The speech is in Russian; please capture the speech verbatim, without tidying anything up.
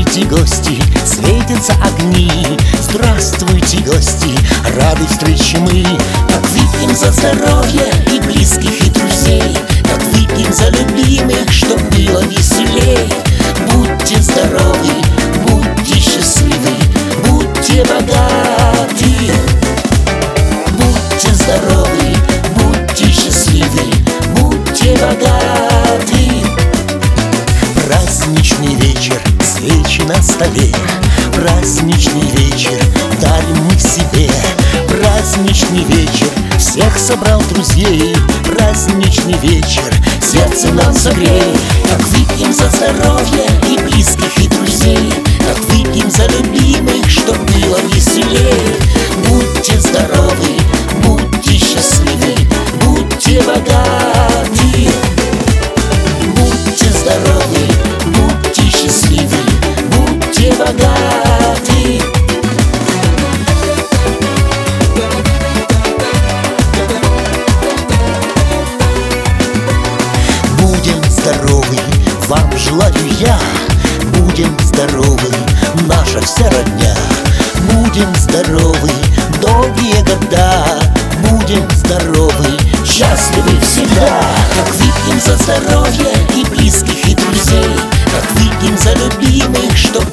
Здравствуйте, гости, светятся огни. Здравствуйте, гости, рады встрече мы. Так выпьем за здоровье и близких, и друзей. Так выпьем за любимых, чтоб было веселей. Будьте здоровы, будьте счастливы, будьте богаты. Будьте здоровы, будьте счастливы, будьте богаты. Праздничный вечер, свечи на столе. Праздничный вечер, дарим мы себе. Праздничный вечер, всех собрал друзей. Праздничный вечер, сердце нам согрей. Так выпьем за здоровье и близких, и друзей. Так выпьем за любимых, чтоб было веселей. Будьте здоровы, будьте счастливы, будьте богаты. Будьте здоровы, будьте счастливы, будьте богаты. Будем здоровы, вам желаю я. Будем здоровы, наша вся родня. Будем здоровы, долгие года. Будем здоровы, счастливы всегда. Так выпьем за здоровье и близких, и друзей. Так выпьем за любимых, чтоб